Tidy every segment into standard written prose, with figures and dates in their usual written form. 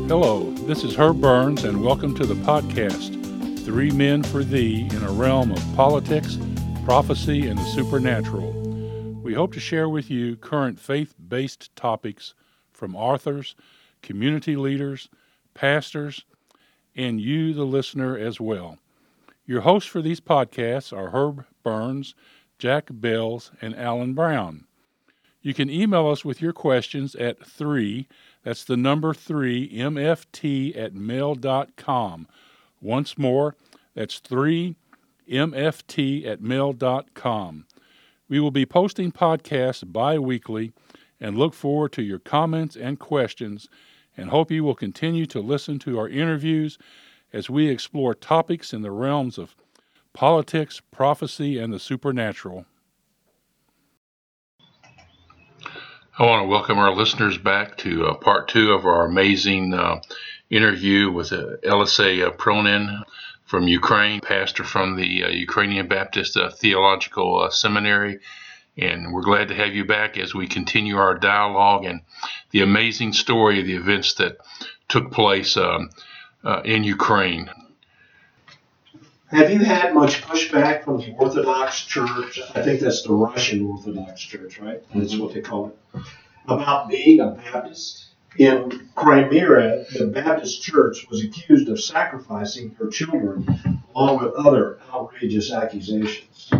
Hello, this is Herb Burns, and welcome to the podcast, Three Men for Thee, in a realm of politics, prophecy, and the supernatural. We hope to share with you current faith-based topics from authors, community leaders, pastors, and you, the listener, as well. Your hosts for these podcasts are Herb Burns, Jack Bells, and Alan Brown. You can email us with your questions at 3, that's the number 3, mft@mail.com. Once more, that's 3, mft@mail.com. We will be posting podcasts bi-weekly and look forward to your comments and questions, and hope you will continue to listen to our interviews as we explore topics in the realms of politics, prophecy, and the supernatural. I want to welcome our listeners back to part 2 of our amazing interview with Elisei Pronin from Ukraine, pastor from the Ukrainian Baptist Theological Seminary. And we're glad to have you back as we continue our dialogue and the amazing story of the events that took place in Ukraine. Have you had much pushback from the Orthodox Church? I think that's the Russian Orthodox Church, right? That's what they call it. About being a Baptist? In Crimea, the Baptist Church was accused of sacrificing their children, along with other outrageous accusations.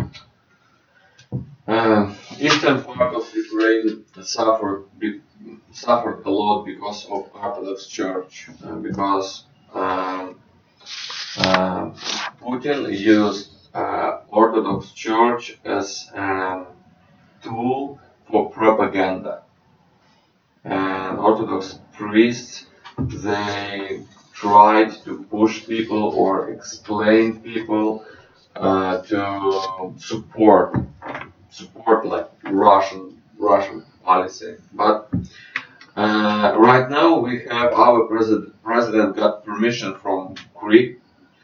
Eastern part of Ukraine suffered a lot because of Orthodox Church, because Putin used Orthodox Church as a tool for propaganda. And Orthodox priests, they tried to push people or explain people to support like Russian policy. But right now we have our president got permission from Greek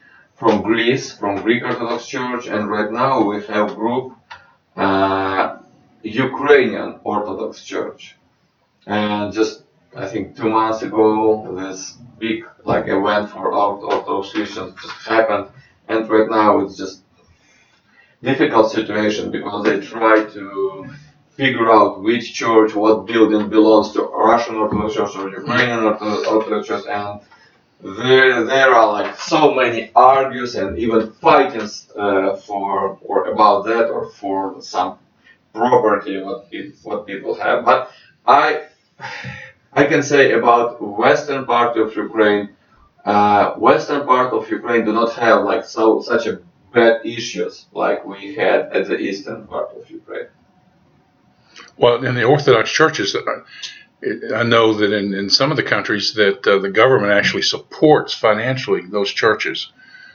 Orthodox Church, and right now we have group Ukrainian Orthodox Church. And just I think 2 months ago, this big event for Orthodox Christians just happened, and right now it's just difficult situation because they try to figure out which church, what building belongs to Russian Orthodox Church or Ukrainian Orthodox Church, and there are so many arguments and even fightings for or about that or for some property what people have. But I can say about western part of Ukraine do not have such a bad issues like we had at the eastern part of Ukraine. Well, in the Orthodox churches, I know that in some of the countries that the government actually supports financially those churches.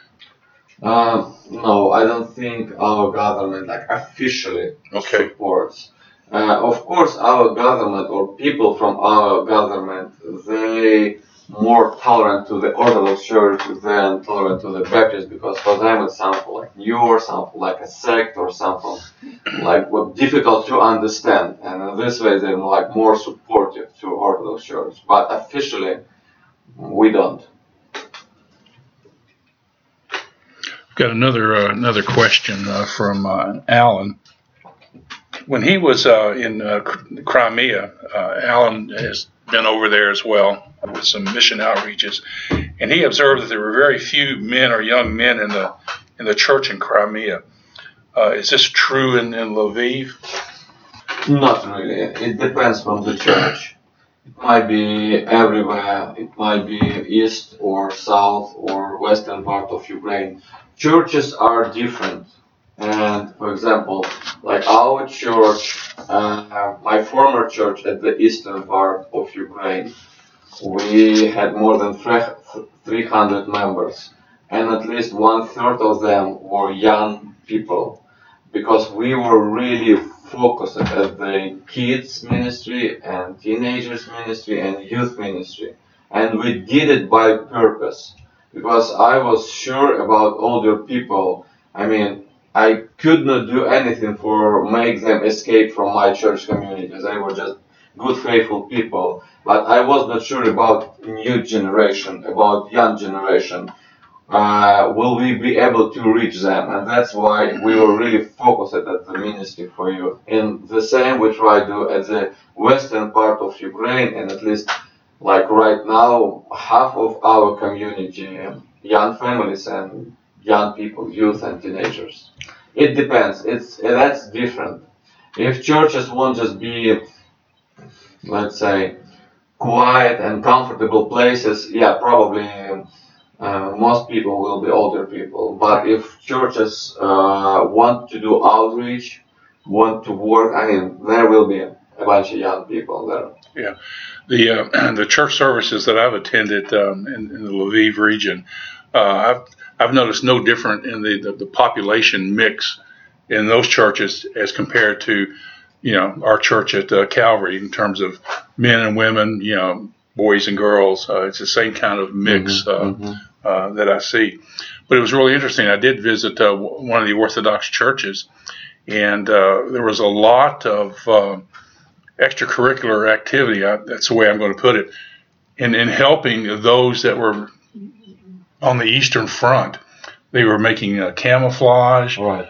No, I don't think our government officially supports. Of course, our government or people from our government, they more tolerant to the Orthodox Church than tolerant to the Baptist, because for them it's something like new or something like a sect or something what difficult to understand, and in this way they're more supportive to Orthodox Church. But officially, we don't. I've got another question from Alan. When he was in Crimea, Alan has been over there as well with some mission outreaches, and he observed that there were very few men or young men in the church in Crimea. Is this true in Lviv? Not really. It depends from the church. It might be everywhere. It might be east or south or western part of Ukraine. Churches are different. And for example, our church, my former church at the eastern part of Ukraine, we had more than 300 members, and at least 1/3 of them were young people, because we were really focused at the kids ministry and teenagers ministry and youth ministry, and we did it by purpose, because I was sure about older people. I could not do anything for make them escape from my church community. They were just good, faithful people. But I was not sure about new generation, about young generation. Will we be able to reach them? And that's why we were really focused at the Ministry for Youth. And the same we try to do at the western part of Ukraine, and at least like right now, half of our community, young families and young people, youth and teenagers. It depends. That's different. If churches won't just be, let's say, quiet and comfortable places, yeah, probably most people will be older people. But if churches want to do outreach, want to work, I mean, there will be a bunch of young people there. Yeah, the church services that I've attended in the Lviv region, I've noticed no different in the population mix in those churches as compared to, our church at Calvary in terms of men and women, boys and girls. It's the same kind of mix that I see. But it was really interesting. I did visit one of the Orthodox churches, and there was a lot of extracurricular activity. That's the way I'm going to put it, in helping those that were on the Eastern Front. They were making camouflage, Right.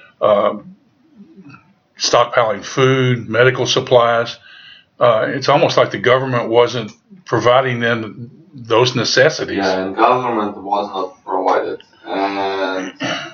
Stockpiling food, medical supplies. It's almost like the government wasn't providing them those necessities. Yeah, and government was not provided. And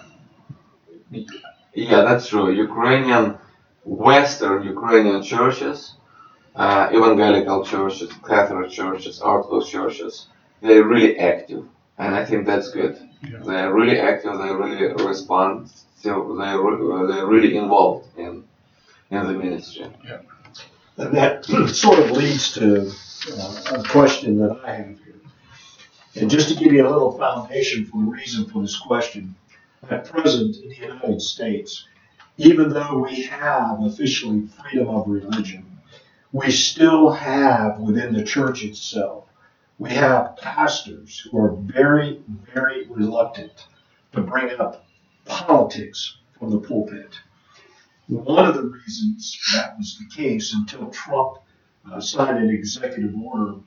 yeah, that's true. Western Ukrainian churches, evangelical churches, Catholic churches, Orthodox churches, they're really active. And I think that's good. Yeah. They're really active, they really respond, they're really involved in the ministry. Yeah. And that sort of leads to a question that I have here. And just to give you a little foundation for the reason for this question, at present in the United States, even though we have officially freedom of religion, we still have within the church itself, we have pastors who are very, very reluctant to bring up politics from the pulpit. One of the reasons that was the case until Trump signed an executive order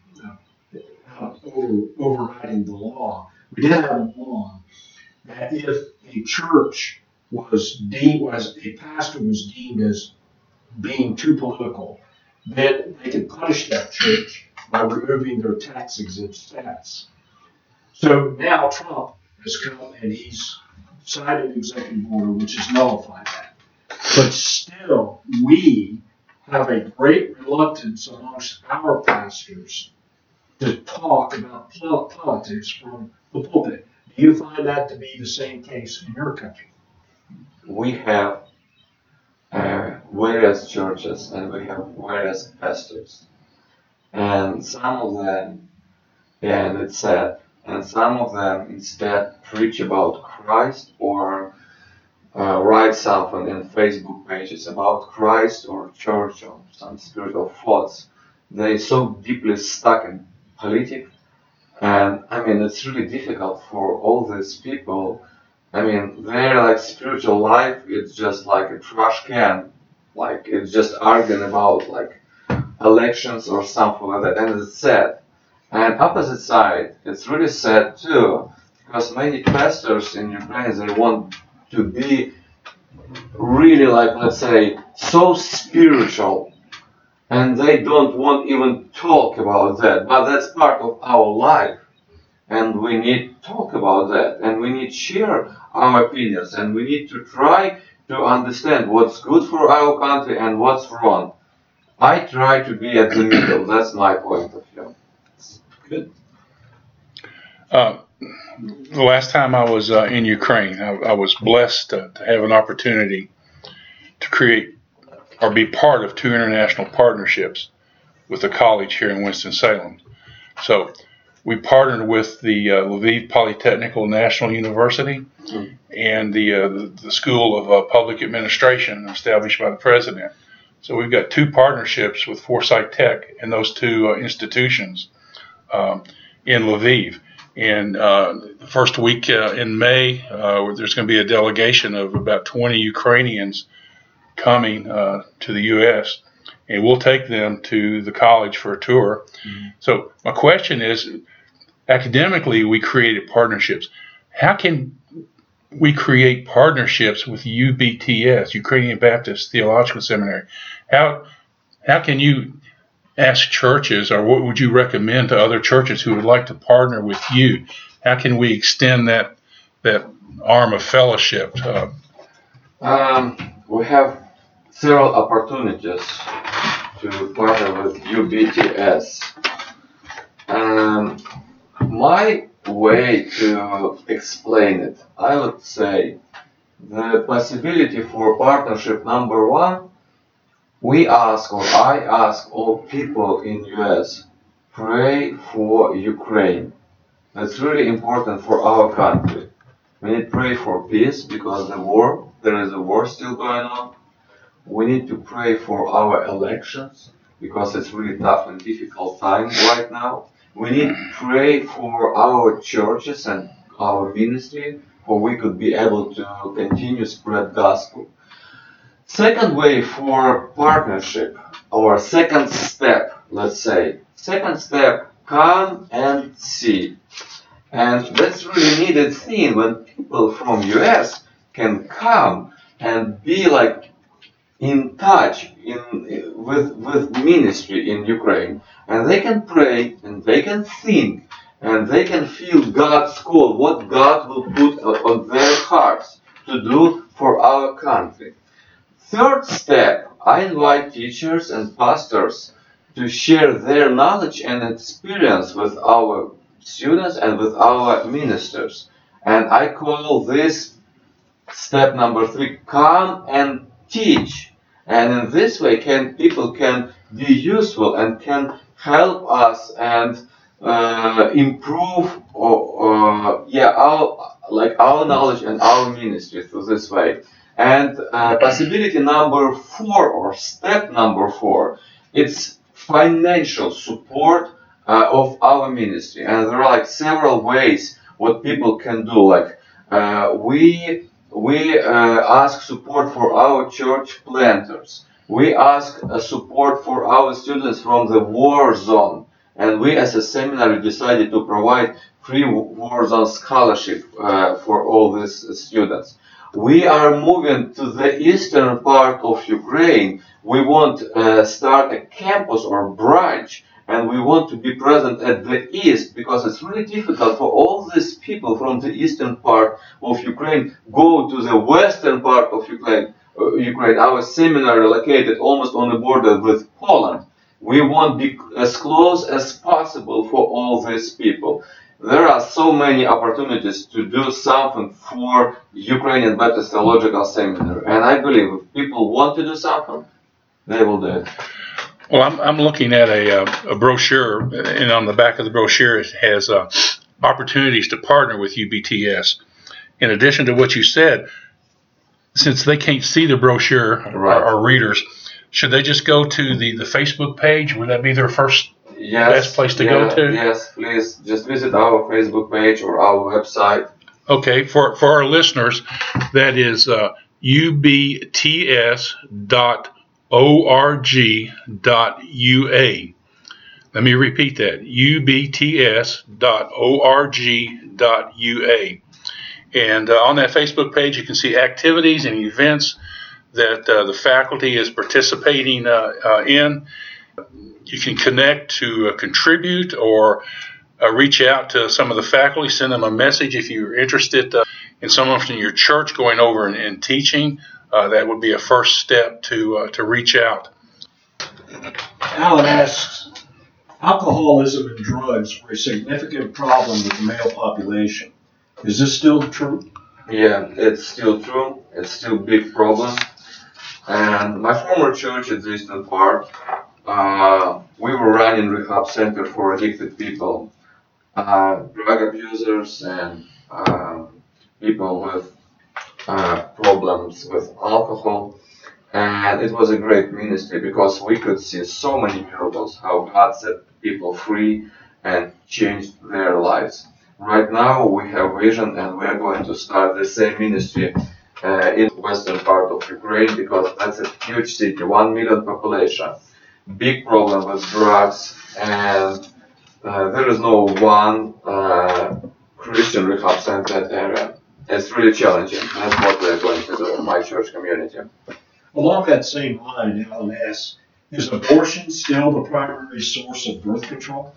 overriding the law, we did have a law that if a church was deemed, as a pastor was deemed as being too political, then they could punish that church by removing their tax exempt status. So now Trump has come and he's signed an executive order which has nullified that. But still, we have a great reluctance amongst our pastors to talk about politics from the pulpit. Do you find that to be the same case in your country? We have various churches and we have various pastors. And some of them, yeah, and it's sad, and some of them instead preach about Christ or write something in Facebook pages about Christ or church or some spiritual thoughts. They're so deeply stuck in politics. And I mean, it's really difficult for all these people. I mean, their spiritual life, it's just like a trash can. Like, it's just arguing about elections or something like that. And it's sad. And opposite side, it's really sad too. Because many pastors in Ukraine, they want to be really let's say, so spiritual. And they don't want even talk about that. But that's part of our life. And we need to talk about that. And we need to share our opinions. And we need to try to understand what's good for our country and what's wrong. I try to be at the middle. That's my point of view. Good. The last time I was in Ukraine, I was blessed to have an opportunity to create or be part of 2 international partnerships with a college here in Winston-Salem. So we partnered with the Lviv Polytechnical National University and the School of Public Administration established by the president. So we've got 2 partnerships with Foresight Tech and those 2 institutions in Lviv. And the first week in May, there's going to be a delegation of about 20 Ukrainians coming to the U.S. and we'll take them to the college for a tour. So my question is, academically, we created partnerships. How can we create partnerships with UBTS, Ukrainian Baptist Theological Seminary? How can you ask churches, or what would you recommend to other churches who would like to partner with you? How can we extend that arm of fellowship? We have several opportunities to partner with UBTS. My way to explain it, I would say the possibility for partnership, number one, I ask all people in US, pray for Ukraine. That's really important for our country. We need to pray for peace because there is a war still going on. We need to pray for our elections because it's really tough and difficult time right now. We need to pray for our churches and our ministry, for we could be able to continue spread gospel. Second way for partnership, or second step, let's say. Second step, come and see. And that's really needed thing when people from US can come and be like in touch with ministry in Ukraine. And they can pray, and they can think, and they can feel God's call, what God will put on their hearts to do for our country. Third step, I invite teachers and pastors to share their knowledge and experience with our students and with our ministers. And I call this step number 3, come and teach. And in this way, people can be useful and can help us and improve our knowledge and our ministry through this way. And possibility number 4, or step number 4, it's financial support of our ministry. And there are like several ways what people can do. Like we ask support for our church planters. We ask support for our students from the war zone. And we as a seminary decided to provide free war zone scholarship for all these students. We are moving to the eastern part of Ukraine. We want to start a campus or branch, and we want to be present at the east because it's really difficult for all these people from the eastern part of Ukraine go to the western part of Ukraine. Our seminary located almost on the border with Poland. We want to be as close as possible for all these people. There are so many opportunities to do something for Ukrainian Baptist Theological Seminary, and I believe if people want to do something, they will do it. Well, I'm looking at a brochure, and on the back of the brochure it has opportunities to partner with UBTS. In addition to what you said, since they can't see the brochure, Right. our readers, should they just go to the Facebook page? Would that be their first best place to go to? Yes, please just visit our Facebook page or our website. Okay, for our listeners, that is ubts.org.ua. Let me repeat that, ubts.org.ua. And on that Facebook page, you can see activities and events that the faculty is participating in. You can connect to contribute or reach out to some of the faculty, send them a message if you're interested in someone from your church going over and teaching. That would be a first step to reach out. Alan asks, alcoholism and drugs were a significant problem with the male population. Is this still true? Yeah, it's still true. It's still a big problem. And my former church at the eastern part, we were running rehab center for addicted people, drug abusers and people with problems with alcohol. And it was a great ministry because we could see so many miracles, how God set people free and changed their lives. Right now we have vision and we are going to start the same ministry in the western part of Ukraine because that's a huge city, 1 million population. big problem with drugs, and there is no one Christian rehab center in that area. It's really challenging. That's what we're going to do in my church community. Along that same line, Alan asks, is abortion still the primary source of birth control?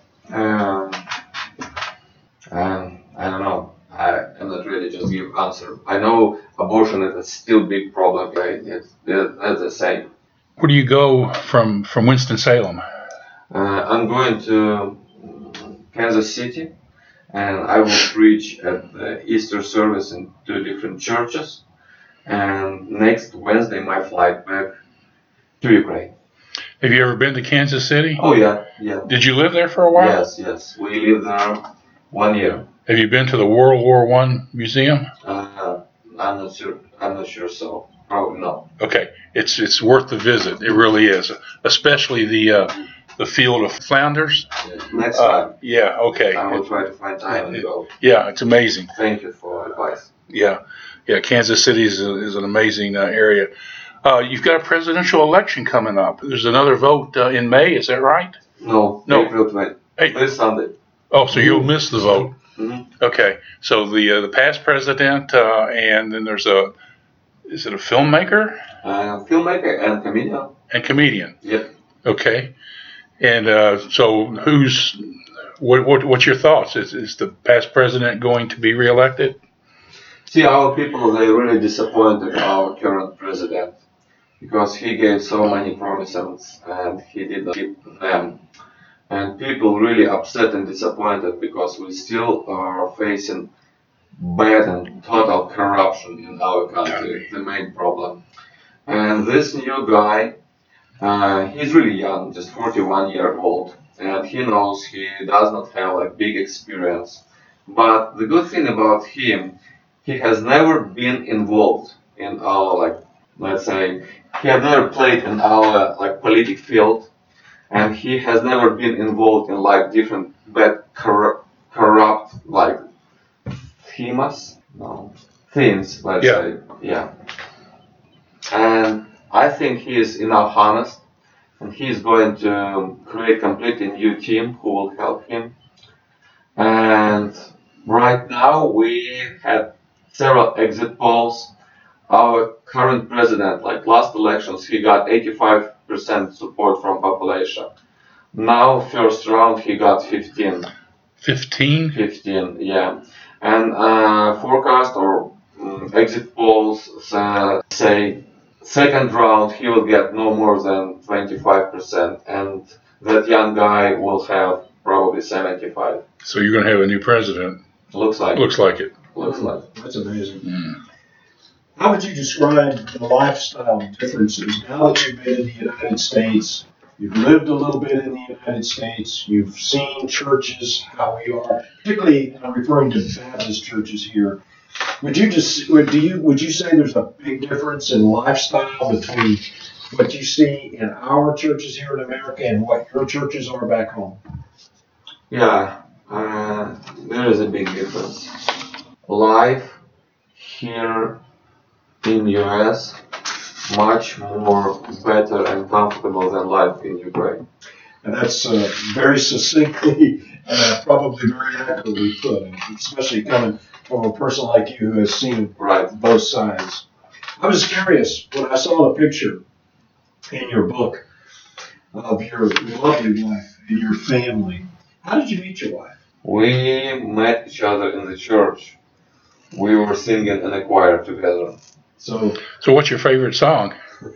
I don't know. I cannot really just give answer. I know abortion is still big problem, right? That's the same. Where do you go from Winston-Salem? I'm going to Kansas City, and I will preach at the Easter service in 2 different churches. And next Wednesday, my flight back to Ukraine. Have you ever been to Kansas City? Oh yeah. Did you live there for a while? Yes. We lived there 1 year. Have you been to the World War I museum? I'm not sure. So probably not. Okay, it's worth the visit. It really is, especially the field of Flanders. Next time. Yeah. Okay. I will try to find time and go. Yeah, it's amazing. Thank you for advice. Yeah. Kansas City is an amazing area. You've got a presidential election coming up. There's another vote in May. Is that right? No. April 20. This Sunday. Oh, so you'll miss the vote. Mm-hmm. Okay. So the past president, and then there's is it a filmmaker? Filmmaker and comedian. And comedian. Yep. Okay. And so what's your thoughts? Is the past president going to be reelected? See, our people, they really disappointed our current president because he gave so many promises and he didn't keep them. And people really upset and disappointed because we still are facing bad and total corruption in our country, the main problem. And this new guy, he's really young, just 41 years old, and he knows he does not have like big experience. But the good thing about him, he has never been involved in our, let's say, he has never played in our politic field, and he has never been involved in different bad corrupt themes, let's say. Yeah. And I think he is enough honest, and he is going to create completely new team who will help him. And right now we had several exit polls. Our current president, last elections, he got 85% support from population. Now, first round, he got 15. 15? 15, yeah. And forecast or exit polls say second round, he will get no more than 25%. And that young guy will have probably 75. So you're going to have a new president. Looks like it. That's amazing. How would you describe the lifestyle differences now that you've been in the United States? You've lived a little bit in the United States. You've seen churches, how we are. Particularly, I'm referring to Baptist churches here. Would you say there's a big difference in lifestyle between what you see in our churches here in America and what your churches are back home? Yeah, there is a big difference. Life here in US much more better and comfortable than life in Ukraine. And that's very succinctly and probably very accurately put, especially coming from a person like you who has seen both sides. I was curious when I saw the picture in your book of your lovely wife and your family. How did you meet your wife? We met each other in the church. We were singing in a choir together. So what's your favorite song?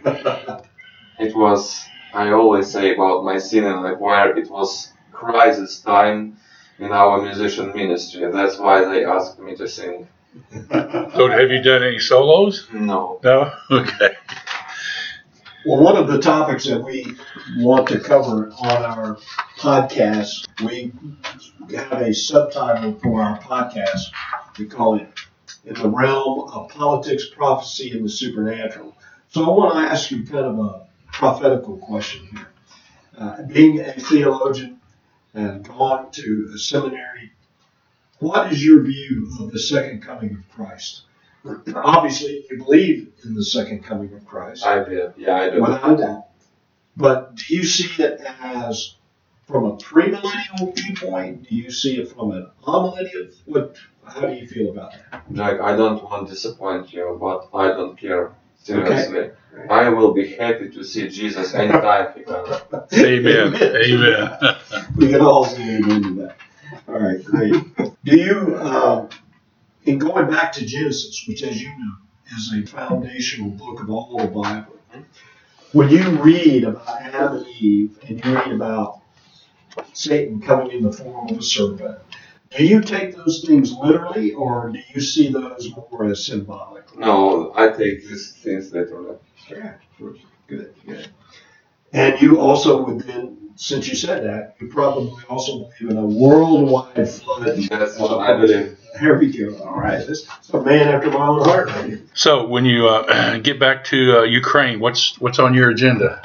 It was, I always say about my singing in the choir, it was crisis time in our musician ministry. That's why they asked me to sing. So have you done any solos? No. No? Okay. Well, one of the topics that we want to cover on our podcast, we have a subtitle for our podcast. We call it In the Realm of Politics, Prophecy, and the Supernatural. So I want to ask you kind of a prophetical question here. Being a theologian and gone to a seminary, what is your view of the second coming of Christ? Obviously, you believe in the second coming of Christ. I did. Yeah, I do. Without a doubt. But do you see it as from a premillennial viewpoint? Do you see it from an amillennial? How do you feel about that? Jack, I don't want to disappoint you, but I don't care. Seriously. Okay. I will be happy to see Jesus anytime he comes. Amen. Amen. We can all say amen to that. All right, great. Do you, in going back to Genesis, which as you know is a foundational book of all the Bible, when you read about Adam and Eve and you read about Satan coming in the form of a serpent, do you take those things literally or do you see those more as symbolic? No, I take these things literally. Yeah, good. And you also would then, since you said that, you probably also believe in a worldwide flood. That's what I believe. There we go. All right. This is a man after my own heart. So when you get back to Ukraine, what's on your agenda?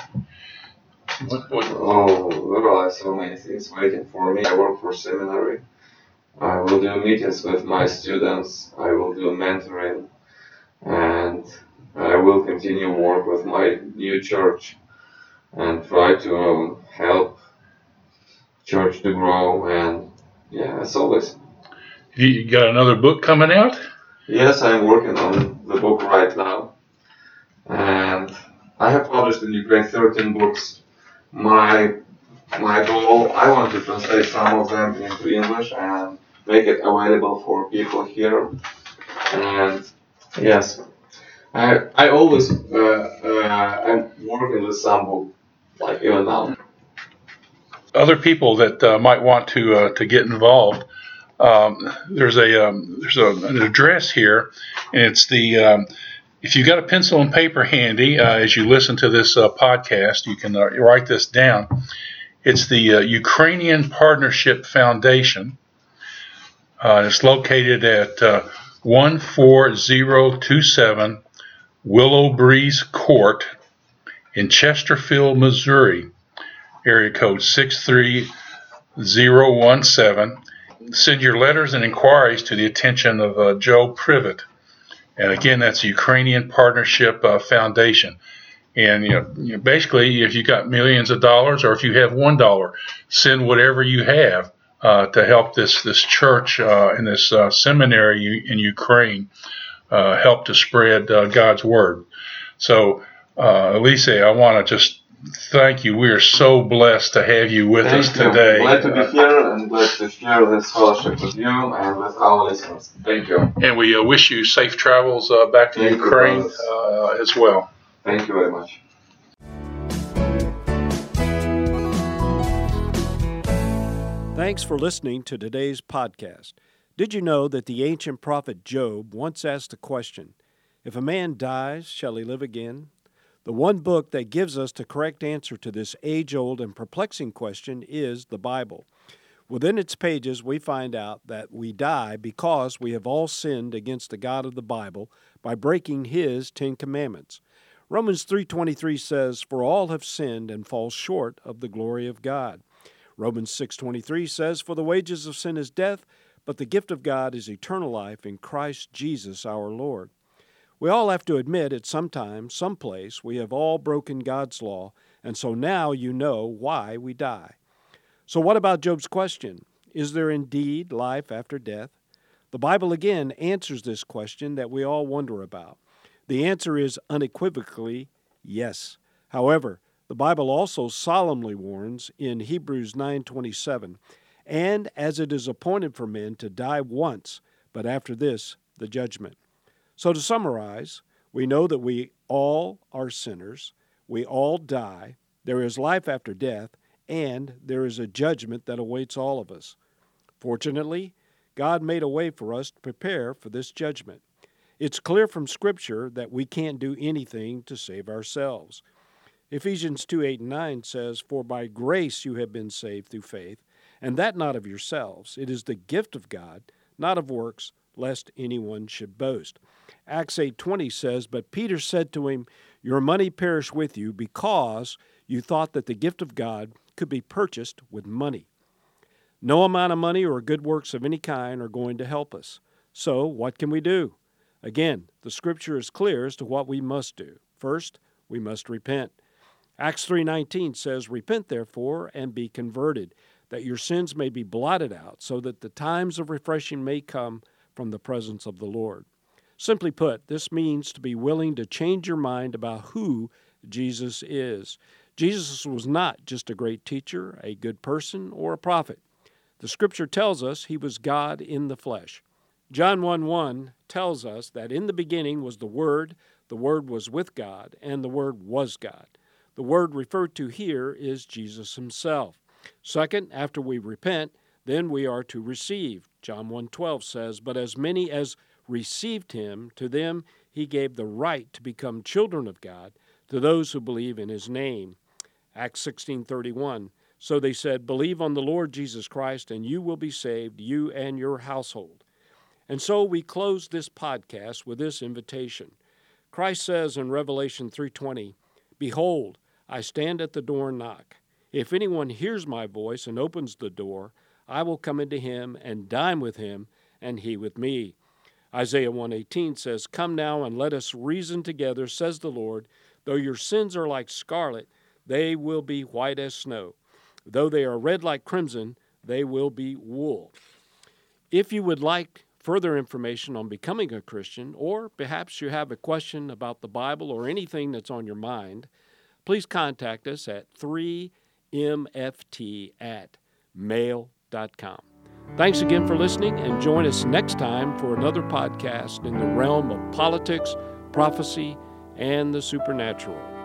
Oh, there are so many things waiting for me. I work for seminary. I will do meetings with my students. I will do mentoring. And I will continue work with my new church and try to help church to grow. And yeah, as always. You got another book coming out? Yes, I'm working on the book right now. And I have published in Ukraine 13 books. My goal, I want to translate some of them into English and make it available for people here. And yes, I always I'm working with some book, like even now. Other people that might want to get involved. There's an address here, and it's the if you got a pencil and paper handy as you listen to this podcast, you can write this down. It's the Ukrainian Partnership Foundation. It's located at 14027 Willow Breeze Court in Chesterfield, Missouri, area code 63017. Send your letters and inquiries to the attention of Joe Privet. And again, that's the Ukrainian Partnership Foundation. And basically, if you got millions of dollars, or if you have $1, send whatever you have to help this church and this seminary in Ukraine help to spread God's word. So, Elise, I want to just thank you. We are so blessed to have you with us today. Glad to be here and glad to share this fellowship with you and with our listeners. Thank you. And we wish you safe travels back to Ukraine as well. Thank you very much. Thanks for listening to today's podcast. Did you know that the ancient prophet Job once asked the question, "If a man dies, shall he live again?" The one book that gives us the correct answer to this age-old and perplexing question is the Bible. Within its pages, we find out that we die because we have all sinned against the God of the Bible by breaking His 10 Commandments. Romans 3:23 says, "For all have sinned and fall short of the glory of God." Romans 6:23 says, "For the wages of sin is death, but the gift of God is eternal life in Christ Jesus our Lord." We all have to admit at some time, some place, we have all broken God's law, and so now you know why we die. So what about Job's question? Is there indeed life after death? The Bible again answers this question that we all wonder about. The answer is unequivocally yes. However, the Bible also solemnly warns in Hebrews 9:27, "And as it is appointed for men to die once, but after this, the judgment." So to summarize, we know that we all are sinners, we all die, there is life after death, and there is a judgment that awaits all of us. Fortunately, God made a way for us to prepare for this judgment. It's clear from Scripture that we can't do anything to save ourselves. Ephesians 2:8-9 says, "For by grace you have been saved through faith, and that not of yourselves. It is the gift of God, not of works, lest anyone should boast." Acts 8:20 says, "But Peter said to him, Your money perish with you, because you thought that the gift of God could be purchased with money." No amount of money or good works of any kind are going to help us. So what can we do? Again, the Scripture is clear as to what we must do. First, we must repent. Acts 3:19 says, "Repent therefore and be converted, that your sins may be blotted out, so that the times of refreshing may come from the presence of the Lord." Simply put, this means to be willing to change your mind about who Jesus is. Jesus was not just a great teacher, a good person, or a prophet. The Scripture tells us he was God in the flesh. John 1:1 tells us that in the beginning was the Word was with God, and the Word was God. The Word referred to here is Jesus himself. Second, after we repent, then we are to receive. John 1:12 says, "But as many as received him, to them he gave the right to become children of God, to those who believe in his name." Acts 16:31, "So they said, Believe on the Lord Jesus Christ, and you will be saved, you and your household." And so we close this podcast with this invitation. Christ says in Revelation 3:20, "Behold, I stand at the door and knock. If anyone hears my voice and opens the door, I will come into him and dine with him, and he with me." Isaiah 1:18 says, "Come now and let us reason together, says the Lord. Though your sins are like scarlet, they will be white as snow. Though they are red like crimson, they will be wool." If you would like further information on becoming a Christian, or perhaps you have a question about the Bible or anything that's on your mind, please contact us at 3mft@mail.com. Thanks again for listening, and join us next time for another podcast in the realm of politics, prophecy, and the supernatural.